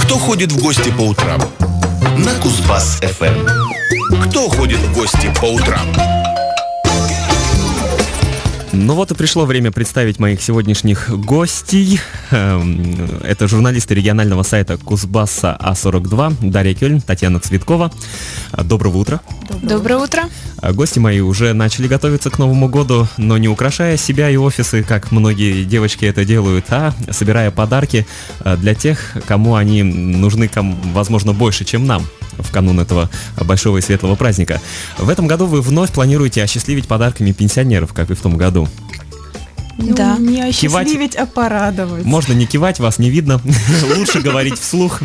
Кто ходит в гости по утрам? На Кузбасс-ФМ. Кто ходит в гости по утрам? Ну вот и пришло время представить моих сегодняшних гостей. Это журналисты регионального сайта Кузбасса А42 Дарья Кёльн, Татьяна Цветкова. Доброго утра. Доброе утро. Гости мои уже начали готовиться к Новому году, но не украшая себя и офисы, как многие девочки это делают, а собирая подарки для тех, кому они нужны, возможно, больше, чем нам в канун этого большого и светлого праздника. В этом году вы вновь планируете осчастливить подарками пенсионеров, как и в том году. Да. Не осчастливить, а порадовать. Можно не кивать, вас не видно. Лучше говорить вслух.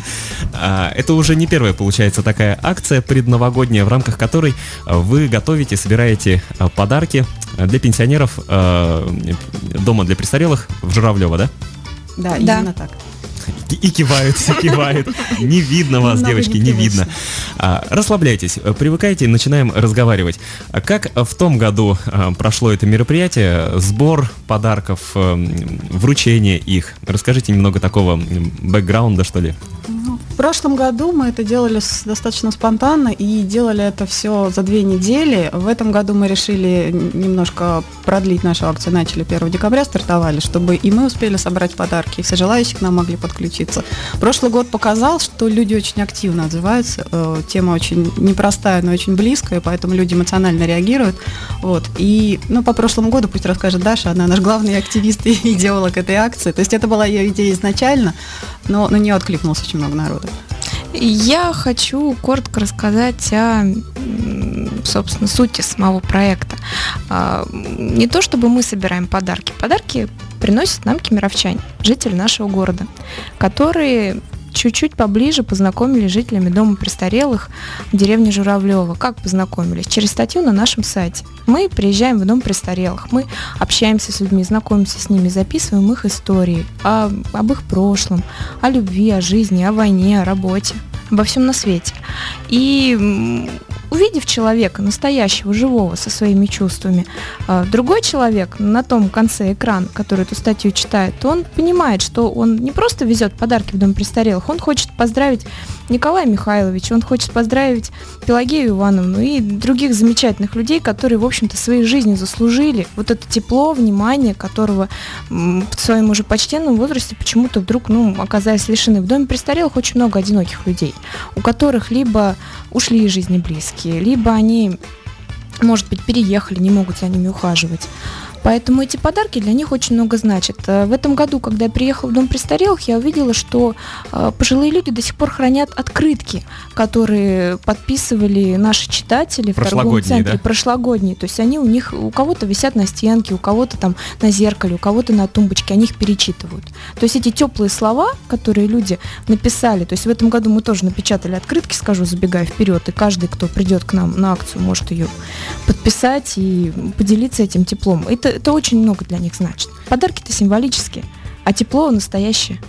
Это уже не первая, получается, такая акция предновогодняя, в рамках которой вы готовите, собираете подарки для пенсионеров дома для престарелых в Журавлёво, да? Да, именно так. И кивают, все кивают. Не видно вас, девочки, не видно. Расслабляйтесь, привыкайте, начинаем разговаривать. Как в том году прошло это мероприятие, сбор подарков, вручение их? Расскажите немного такого бэкграунда, что ли. В прошлом году мы это делали достаточно спонтанно и делали это все за 2 недели. В этом году мы решили немножко продлить нашу акцию, начали 1 декабря, стартовали, чтобы и мы успели собрать подарки, и все желающие к нам могли подключиться. Прошлый год показал, что люди очень активно отзываются, тема очень непростая, но очень близкая, поэтому люди эмоционально реагируют. Вот. И по прошлому году пусть расскажет Даша, она наш главный активист и идеолог этой акции. То есть это была ее идея изначально, но на нее откликнулось очень много народа. Я хочу коротко рассказать о, собственно, сути самого проекта. Не то чтобы мы собираем подарки. Подарки приносят нам кемеровчане, жители нашего города, которые чуть-чуть поближе познакомились с жителями дома престарелых в деревне Журавлёво. Как познакомились? Через статью на нашем сайте. Мы приезжаем в дом престарелых, мы общаемся с людьми, знакомимся с ними, записываем их истории об их прошлом, о любви, о жизни, о войне, о работе, обо всем на свете. И увидев человека, настоящего, живого, со своими чувствами, другой человек на том конце экрана, который эту статью читает, он понимает, что он не просто везет подарки в дом престарелых, он хочет поздравить Николая Михайловича, он хочет поздравить Пелагею Ивановну и других замечательных людей, которые, в общем-то, своей жизнью заслужили вот это тепло, внимание, которого в своем уже почтенном возрасте почему-то вдруг, оказались лишены. В доме престарелых очень много одиноких людей, у которых либо ушли из жизни близкие, либо они, может быть, переехали, не могут за ними ухаживать. Поэтому эти подарки для них очень много значат. В этом году, когда я приехала в дом престарелых, я увидела, что пожилые люди до сих пор хранят открытки, которые подписывали наши читатели в торговом центре, да? Прошлогодние. То есть они у кого-то висят на стенке, у кого-то там на зеркале, у кого-то на тумбочке, они их перечитывают. То есть эти теплые слова, которые люди написали, то есть в этом году мы тоже напечатали открытки, скажу, забегая вперед, и каждый, кто придет к нам на акцию, может ее подписать и поделиться этим теплом. Это очень много для них значит. Подарки-то символические, а тепло настоящее.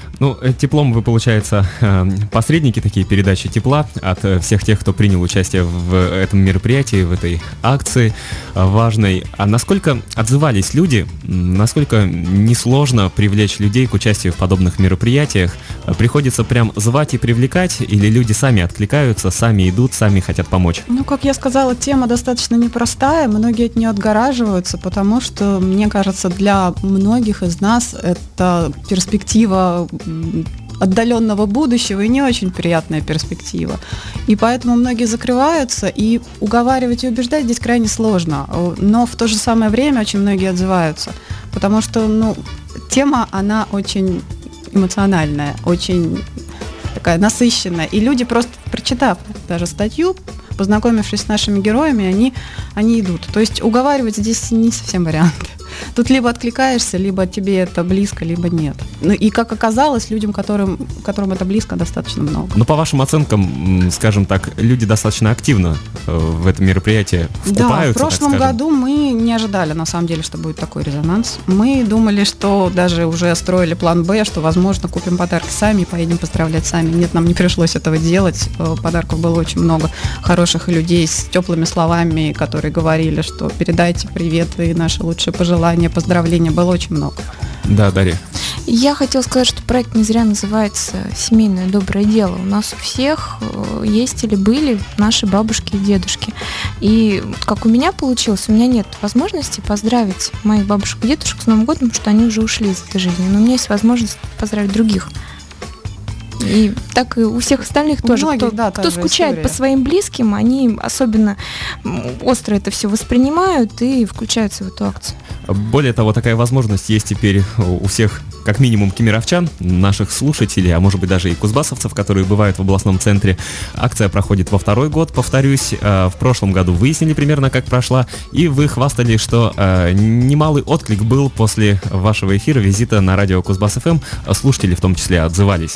Теплом вы, получается, посредники такие передачи тепла от всех тех, кто принял участие в этом мероприятии, в этой акции важной. А насколько отзывались люди, насколько несложно привлечь людей к участию в подобных мероприятиях? Приходится прям звать и привлекать, или люди сами откликаются, сами идут, сами хотят помочь? Как я сказала, тема достаточно непростая, многие от нее отгораживаются, потому что, мне кажется, для многих из нас это перспектива отдаленного будущего и не очень приятная перспектива. И поэтому многие закрываются, и уговаривать и убеждать здесь крайне сложно. Но в то же самое время очень многие отзываются, потому что тема, она очень эмоциональная, очень такая насыщенная. И люди, просто прочитав даже статью, познакомившись с нашими героями, они идут. То есть уговаривать здесь не совсем вариант. Тут либо откликаешься, либо тебе это близко, либо нет. И как оказалось, людям, которым это близко, достаточно много. По вашим оценкам, скажем так, люди достаточно активно в это мероприятие вкупаются. Да, в прошлом году мы не ожидали, на самом деле, что будет такой резонанс. Мы думали, что даже уже строили план «Б», что, возможно, купим подарки сами и поедем поздравлять сами. Нет, нам не пришлось этого делать. Подарков было очень много. Хороших людей с теплыми словами, которые говорили, что передайте привет и наши лучшие пожелания, поздравления. Было очень много. Да, Дарья. Я хотела сказать, что проект не зря называется «Семейное доброе дело». У нас у всех есть или были наши бабушки и дедушки. И как у меня получилось, у меня нет возможности поздравить моих бабушек и дедушек с Новым годом, потому что они уже ушли из этой жизни. Но у меня есть возможность поздравить других. И так и у всех остальных тоже. Многих, кто скучает история. по своим близким, они особенно остро это все воспринимают и включаются в эту акцию. Более того, такая возможность есть теперь у всех, как минимум, кемеровчан, наших слушателей, а может быть даже и кузбассовцев, которые бывают в областном центре. Акция проходит во второй год, повторюсь. В прошлом году выяснили примерно, как прошла, и вы хвастали, что немалый отклик был после вашего эфира, визита на радио Кузбасс-ФМ. Слушатели в том числе отзывались.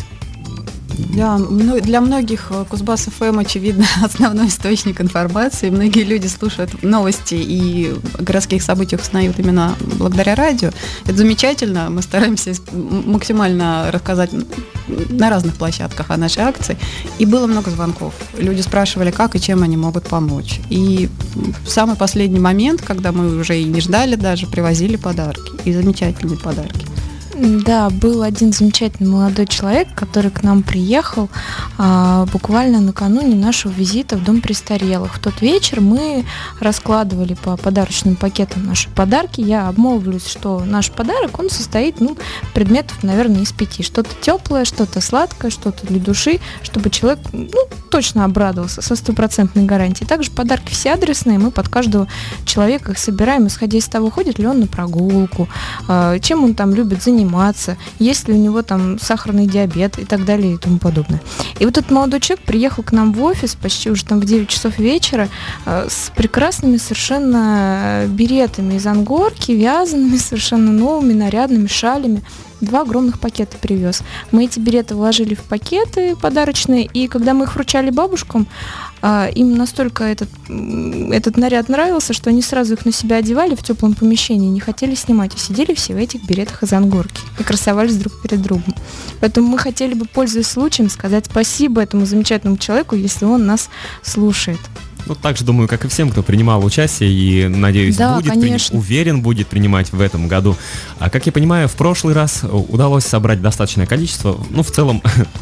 Для многих Кузбасс-ФМ, очевидно, основной источник информации. Многие люди слушают новости и о городских событиях узнают именно благодаря радио. Это замечательно. Мы стараемся максимально рассказать на разных площадках о нашей акции. И было много звонков. Люди спрашивали, как и чем они могут помочь. И в самый последний момент, когда мы уже и не ждали даже, привозили подарки. И замечательные подарки. Да, был один замечательный молодой человек, который к нам приехал буквально накануне нашего визита в дом престарелых. В тот вечер мы раскладывали по подарочным пакетам наши подарки. Я обмолвлюсь, что наш подарок, он состоит, предметов, наверное, из 5. Что-то теплое, что-то сладкое, что-то для души, чтобы человек, точно обрадовался со 100% гарантией. Также подарки все адресные, мы под каждого человека их собираем, исходя из того, ходит ли он на прогулку, чем он там любит заниматься, есть ли у него там сахарный диабет и так далее и тому подобное. И вот этот молодой человек приехал к нам в офис почти уже там в 9 часов вечера с прекрасными совершенно беретами из ангорки, вязаными, совершенно новыми, нарядными, шалями. 2 огромных пакета привез. Мы эти береты вложили в пакеты подарочные, и когда мы их вручали бабушкам, им настолько этот наряд нравился, что они сразу их на себя одевали в теплом помещении, не хотели снимать, и сидели все в этих беретах из ангорки и красовались друг перед другом. Поэтому мы хотели бы, пользуясь случаем, сказать спасибо этому замечательному человеку, если он нас слушает. Так же, думаю, как и всем, кто принимал участие и, надеюсь, уверен, будет принимать в этом году. А как я понимаю, в прошлый раз удалось собрать достаточное количество. В целом,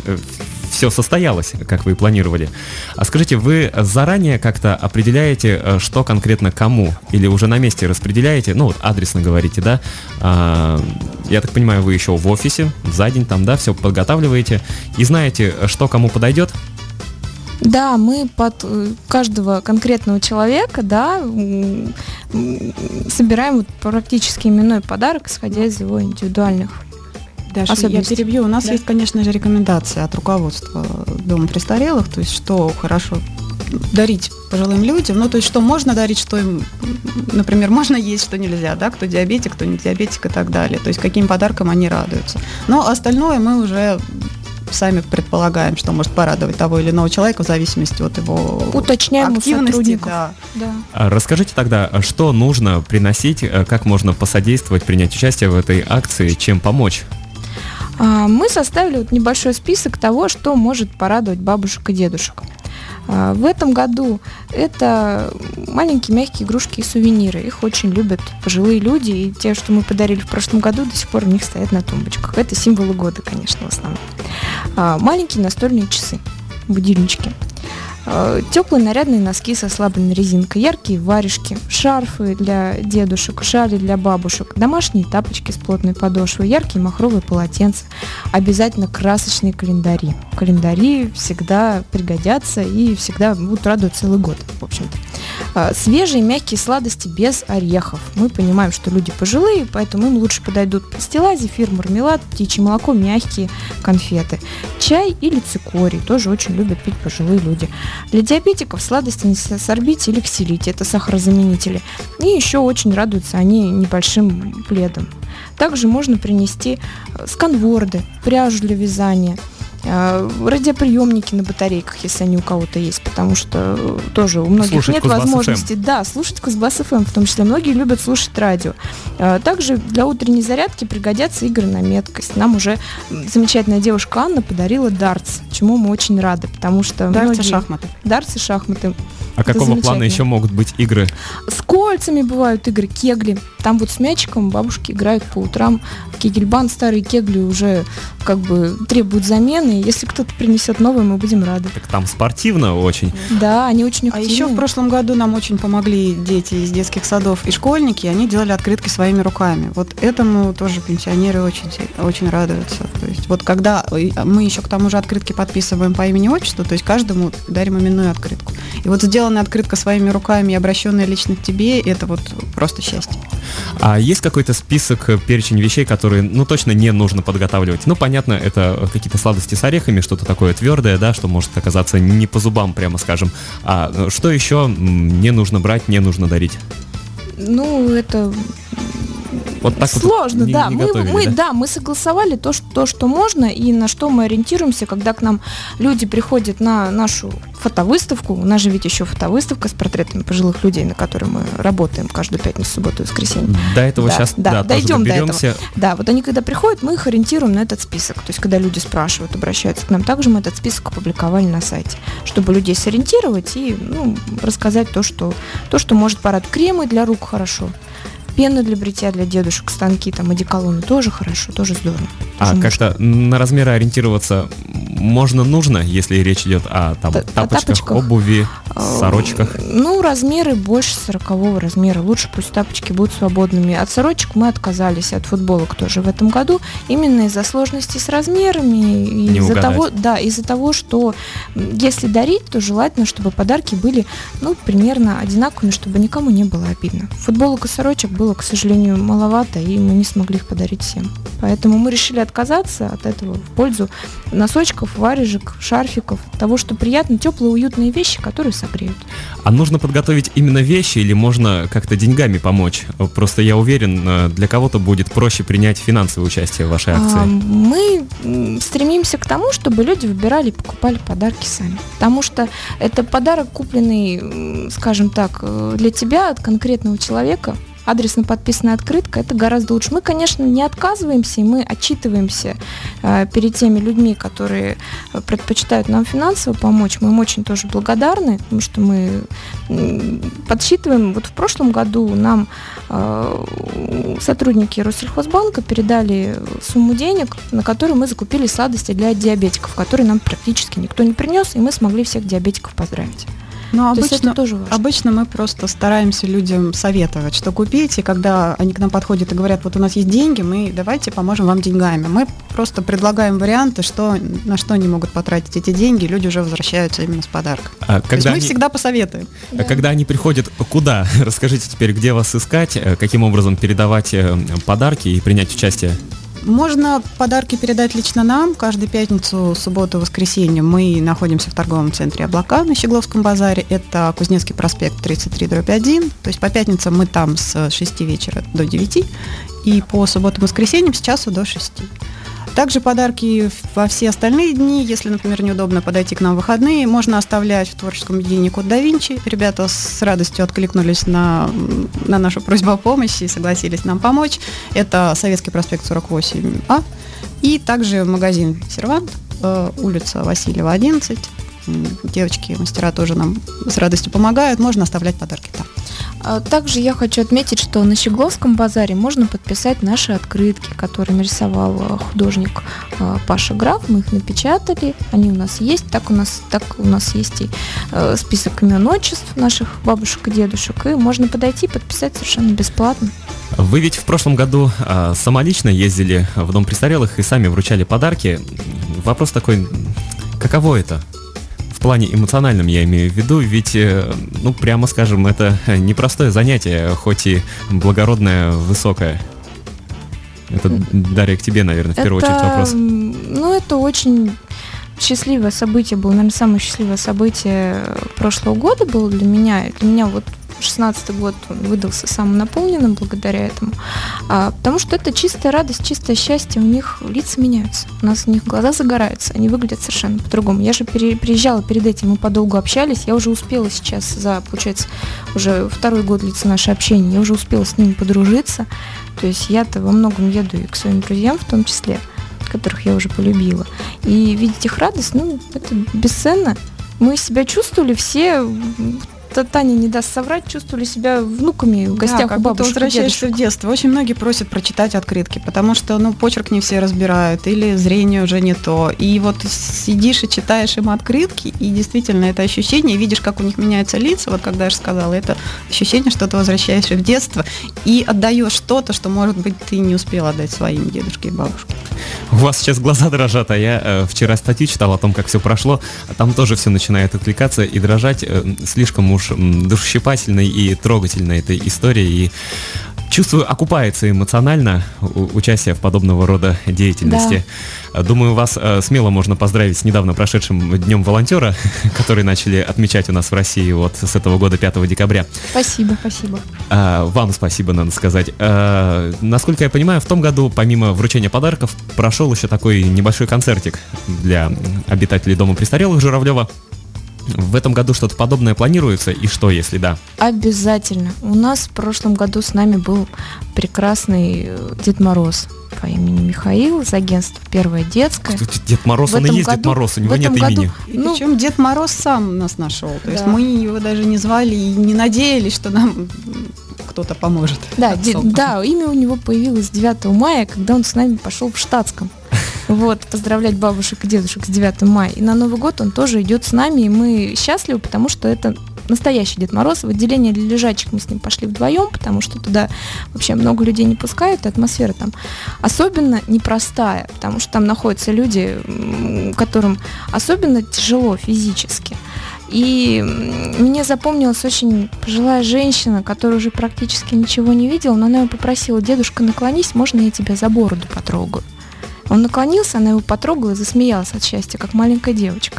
все состоялось, как вы и планировали. А скажите, вы заранее как-то определяете, что конкретно кому? Или уже на месте распределяете? Адресно говорите, да? Я так понимаю, вы еще в офисе, за день там, да, все подготавливаете и знаете, что кому подойдет? Да, мы под каждого конкретного человека, собираем практически именной подарок, исходя из его индивидуальных Даша, я перебью. У нас есть, конечно же, рекомендации от руководства Дома престарелых, то есть что хорошо дарить пожилым людям, то есть что можно дарить, что им, например, можно есть, что нельзя, да, кто диабетик, кто не диабетик и так далее, то есть каким подарком они радуются. Но остальное мы уже сами предполагаем, что может порадовать того или иного человека в зависимости от его уточняем активности. Да. Расскажите тогда, что нужно приносить, как можно посодействовать, принять участие в этой акции, чем помочь? Мы составили небольшой список того, что может порадовать бабушек и дедушек. В этом году это маленькие мягкие игрушки и сувениры. Их очень любят пожилые люди, и те, что мы подарили в прошлом году, до сих пор у них стоят на тумбочках. Это символы года, конечно, в основном. Маленькие настольные часы, будильнички. Теплые нарядные носки со ослабленной резинкой, яркие варежки, шарфы для дедушек, шали для бабушек, домашние тапочки с плотной подошвой, яркие махровые полотенца, обязательно красочные календари. Календари всегда пригодятся и всегда будут радовать целый год, в общем-то. Свежие мягкие сладости без орехов. Мы понимаем, что люди пожилые, поэтому им лучше подойдут пастила, зефир, мармелад, птичье молоко, мягкие конфеты. Чай или цикорий тоже очень любят пить пожилые люди. Для диабетиков сладости на сорбите или ксилите, это сахарозаменители. И еще очень радуются они небольшим пледом. Также можно принести сканворды, пряжу для вязания, радиоприемники на батарейках, если они у кого-то есть, потому что тоже у многих слушать нет Кузбасс возможности слушать Кузбасс-ФМ, в том числе многие любят слушать радио. Также для утренней зарядки пригодятся игры на меткость. Нам уже замечательная девушка Анна подарила дартс, чему мы очень рады, потому что дартс и шахматы. Дартс и шахматы. А Это какого плана замечательно. еще могут быть игры? С кольцами бывают игры, кегли. Там вот с мячиком бабушки играют по утрам в кегельбан. Старые кегли уже как бы требуют замены. Если кто-то принесет новые, мы будем рады. Так там спортивно очень. Да, они очень А активные. еще в прошлом году нам очень помогли дети из детских садов и школьники, они делали открытки своими руками. Вот этому тоже пенсионеры очень радуются. То есть вот когда мы еще к тому же открытки подписываем по имени и отчеству, то есть каждому дарим именную открытку. И вот сделанная открытка своими руками и обращенная лично к тебе, это вот просто счастье. А есть какой-то список, перечень вещей, которые, ну, точно не нужно подготавливать? Ну, понятно, это какие-то сладости с орехами, что-то такое твердое, да, что может оказаться не по зубам, прямо скажем. А что еще не нужно брать, не нужно дарить? Ну, это Вот так сложно, вот не да. готовили, да? Мы согласовали то, что можно и на что мы ориентируемся, когда к нам люди приходят на нашу фотовыставку. У нас же ведь еще фотовыставка с портретами пожилых людей, на которой мы работаем каждую пятницу, субботу и воскресенье. До этого Да, сейчас, да, да, тоже дойдем до доберемся. Да, вот они когда приходят, мы их ориентируем на этот список. То есть, когда люди спрашивают, обращаются к нам, также мы этот список опубликовали на сайте, чтобы людей сориентировать и рассказать то, что может порадовать. Кремы для рук хорошо. Пена для бритья для дедушек, станки, там, одеколоны тоже хорошо, тоже здорово. А Тоже как-то на размеры ориентироваться нужно, если речь идет о там, тапочках, тапочках. обуви, можно. сорочках? Ну, размеры больше 40 размера. Лучше пусть тапочки будут свободными. От сорочек мы отказались, от футболок тоже в этом году. Именно из-за сложности с размерами. И Не из-за из-за того, что если дарить, то желательно, чтобы подарки были, примерно одинаковыми, чтобы никому не было обидно. Футболок и сорочек было, к сожалению, маловато, и мы не смогли их подарить всем. Поэтому мы решили отказаться от этого в пользу носочков, варежек, шарфиков, того, что приятно, теплые, уютные вещи, которые согреют. А нужно подготовить именно вещи или можно как-то деньгами помочь? Просто я уверен, для кого-то будет проще принять финансовое участие в вашей акции. Мы стремимся к тому, чтобы люди выбирали и покупали подарки сами. Потому что это подарок, купленный, скажем так, для тебя от конкретного человека. Адресно подписанная открытка, это гораздо лучше. Мы, конечно, не отказываемся, и мы отчитываемся перед теми людьми, которые предпочитают нам финансово помочь. Мы им очень тоже благодарны, потому что мы подсчитываем. Вот в прошлом году нам сотрудники Россельхозбанка передали сумму денег, на которую мы закупили сладости для диабетиков, которые нам практически никто не принес, и мы смогли всех диабетиков поздравить. Но То есть это тоже важно. обычно мы просто стараемся людям советовать, что купить, и когда они к нам подходят и говорят, вот у нас есть деньги, мы давайте поможем вам деньгами. Мы просто предлагаем варианты, на что они могут потратить эти деньги, люди уже возвращаются именно с подарком. То есть мы всегда посоветуем. Когда они приходят, куда? Расскажите теперь, где вас искать, каким образом передавать подарки и принять участие? Можно подарки передать лично нам. Каждую пятницу, субботу, воскресенье мы находимся в торговом центре «Облака» на Щегловском базаре. Это Кузнецкий проспект 33/1. То есть по пятницам мы там с 6 вечера до 9. И по субботам и воскресеньям с часу до 6. Также подарки во все остальные дни. Если, например, неудобно подойти к нам в выходные, можно оставлять в творческом объединении «Код да Винчи». Ребята с радостью откликнулись на нашу просьбу о помощи и согласились нам помочь. Это Советский проспект 48А. И также магазин «Сервант», улица Васильева, 11. Девочки, мастера тоже нам с радостью помогают. Можно оставлять подарки там. Также я хочу отметить, что на Щегловском базаре можно подписать наши открытки, которые нарисовал художник Паша Граф. Мы их напечатали, они у нас есть. Так у нас есть и список имен, отчеств наших бабушек и дедушек. И можно подойти и подписать совершенно бесплатно. Вы ведь в прошлом году самолично ездили в Дом престарелых и сами вручали подарки. Вопрос такой, каково это? В плане эмоциональном я имею в виду, ведь, прямо скажем, это непростое занятие, хоть и благородное, высокое. Это, Дарья, к тебе, наверное, в первую очередь вопрос. Это очень счастливое событие было, наверное, самое счастливое событие прошлого года было для меня. Для меня вот 16-й год он выдался самым наполненным благодаря этому, потому что это чистая радость, чистое счастье, у них лица меняются, у них глаза загораются, они выглядят совершенно по-другому. Я же приезжала перед этим, мы подолгу общались, я уже успела сейчас получается, уже второй год длится наше общение, я уже успела с ними подружиться, то есть я-то во многом еду и к своим друзьям в том числе, которых я уже полюбила, и видеть их радость, это бесценно. Мы себя чувствовали все Таня не даст соврать, чувствовали себя внуками в гостях как у будто бабушек и возвращаешься в дедушек. детство. Очень многие просят прочитать открытки, потому что, почерк не все разбирают, или зрение уже не то. И вот сидишь и читаешь им открытки, и действительно это ощущение, видишь, как у них меняются лица, вот когда я же сказала, это ощущение, что ты возвращаешься в детство и отдаешь что-то, что, может быть, ты не успел отдать своим дедушке и бабушке. У вас сейчас глаза дрожат, а я вчера статью читал о том, как все прошло, а там тоже все начинает откликаться и дрожать. Слишком уж душещипательной и трогательной этой истории, и чувствую, окупается эмоционально участие в подобного рода деятельности. Думаю, вас смело можно поздравить с недавно прошедшим Днем волонтера, который начали отмечать у нас в России вот с этого года 5 декабря. Спасибо. Вам спасибо, надо сказать. Насколько я понимаю, в том году, помимо вручения подарков, прошел еще такой небольшой концертик для обитателей дома престарелых Журавлева. В этом году что-то подобное планируется, и что, если да? Обязательно. У нас в прошлом году с нами был прекрасный Дед Мороз по имени Михаил из агентства «Первая детская». Кстати, Дед Мороз, он и есть Дед Мороз, у него нет имени. И причем Дед Мороз сам нас нашел. То есть мы его даже не звали и не надеялись, что нам кто-то поможет. Да, имя у него появилось 9 мая, когда он с нами пошел в штатском. Вот, поздравлять бабушек и дедушек с 9 мая. И на Новый год он тоже идет с нами, и мы счастливы, потому что это настоящий Дед Мороз. В отделение для лежачих мы с ним пошли вдвоем, потому что туда вообще много людей не пускают, и атмосфера там особенно непростая, потому что там находятся люди, которым особенно тяжело физически. И мне запомнилась очень пожилая женщина, которая уже практически ничего не видела, но она его попросила: дедушка, наклонись, можно я тебя за бороду потрогаю? Он наклонился, она его потрогала и засмеялась от счастья, как маленькая девочка.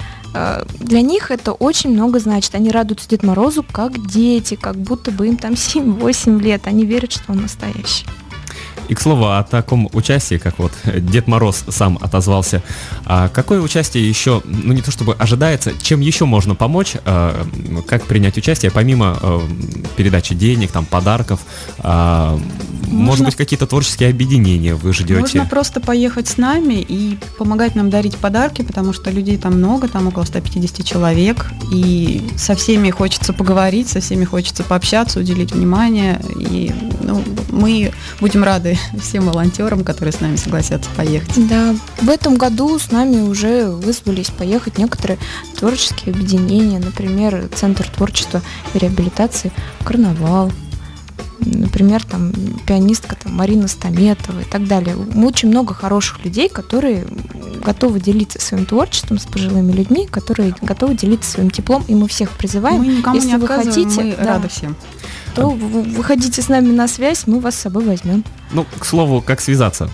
Для них это очень много значит. Они радуются Деду Морозу как дети, как будто бы им там 7-8 лет. Они верят, что он настоящий. И, к слову, о таком участии, как вот Дед Мороз сам отозвался, какое участие еще, не то чтобы ожидается, чем еще можно помочь, как принять участие, помимо передачи денег, там, подарков, может быть, какие-то творческие объединения вы ждете? Можно просто поехать с нами и помогать нам дарить подарки, потому что людей там много, там около 150 человек, и со всеми хочется поговорить, со всеми хочется пообщаться, уделить внимание, и мы будем рады всем волонтерам, которые с нами согласятся поехать. Да, в этом году с нами уже вызвались поехать некоторые творческие объединения, например, Центр творчества и реабилитации «Карнавал», например, там пианистка Марина Стаметова и так далее. Очень много хороших людей, которые готовы делиться своим творчеством с пожилыми людьми, которые готовы делиться своим теплом, и мы всех призываем. Мы никому если не вы отказываем, хотите, мы рады всем. То выходите с нами на связь, мы вас с собой возьмем. К слову, как связаться?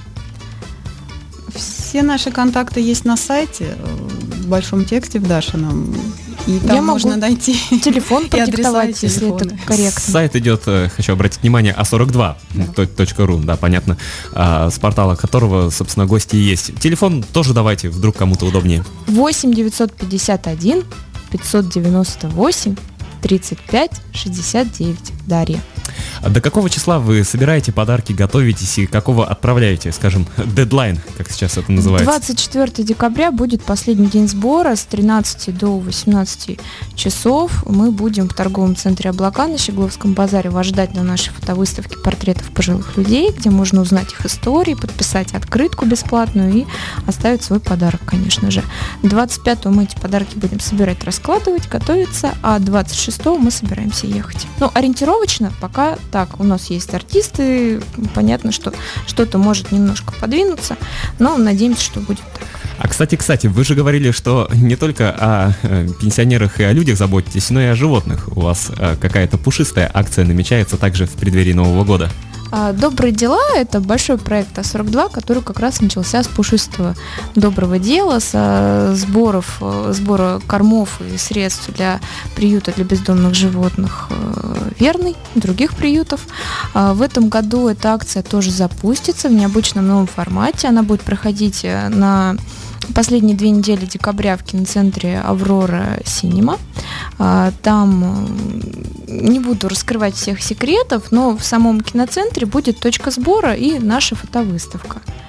Все наши контакты есть на сайте, в большом тексте в Дашином. И там можно найти телефон продиктовать, если это корректно. Сайт идет, хочу обратить внимание, a42.ru, да, понятно, с портала которого, собственно, гости и есть. Телефон тоже давайте, вдруг кому-то удобнее. 8 951 598 35 69. Дарья. До какого числа вы собираете подарки, готовитесь и какого отправляете, скажем, дедлайн, как сейчас это называется? 24 декабря будет последний день сбора с 13 до 18 часов. Мы будем в торговом центре «Облака» на Щегловском базаре вас ждать на нашей фотовыставке портретов пожилых людей, где можно узнать их истории, подписать открытку бесплатную и оставить свой подарок, конечно же. 25-го мы эти подарки будем собирать, раскладывать, готовиться, а 26-го мы собираемся ехать. Ориентировочно пока так, у нас есть артисты, понятно, что что-то может немножко подвинуться, но надеемся, что будет так. А кстати, вы же говорили, что не только о пенсионерах и о людях заботитесь, но и о животных. У вас какая-то пушистая акция намечается также в преддверии Нового года. «Добрые дела» — это большой проект А42, который как раз начался с пушистого доброго дела, с сбора кормов и средств для приюта для бездомных животных «Верный», других приютов. В этом году эта акция тоже запустится в необычном новом формате. Она будет проходить на последние 2 недели декабря в киноцентре «Аврора Синема». Там не буду раскрывать всех секретов, но в самом киноцентре будет точка сбора и наша фотовыставка.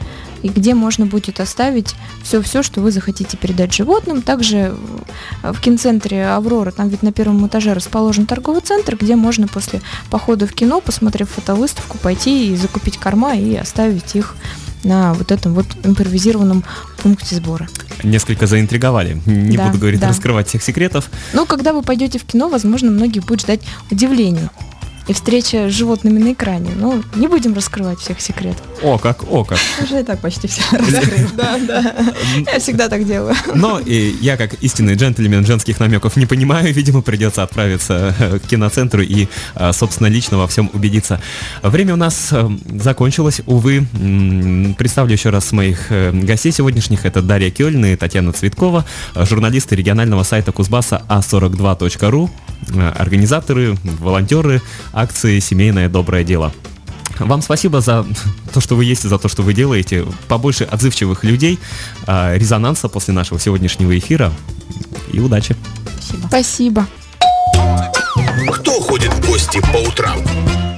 и где можно будет оставить все, что вы захотите передать животным. Также в киноцентре «Аврора», там ведь на первом этаже расположен торговый центр, где можно после похода в кино, посмотрев фотовыставку, пойти и закупить корма и оставить их на вот этом вот импровизированном пункте сбора. Несколько заинтриговали. Не буду говорить, раскрывать всех секретов. Ну, когда вы пойдете в кино, возможно, многих будет ждать удивление и встреча с животными на экране. Но не будем раскрывать всех секретов. О как. Уже и так почти все раскрыли. Да. Я всегда так делаю. Но и я, как истинный джентльмен, женских намеков не понимаю. Видимо, придется отправиться к киноцентру и, собственно, лично во всем убедиться. Время у нас закончилось, увы. Представлю еще раз моих гостей сегодняшних. Это Дарья Кёльн и Татьяна Цветкова, журналисты регионального сайта Кузбасса a42.ru, организаторы, волонтеры акции «Семейное доброе дело». Вам спасибо за то, что вы есть, за то, что вы делаете. Побольше отзывчивых людей, резонанса после нашего сегодняшнего эфира. И удачи. Спасибо. Кто ходит в гости по утрам?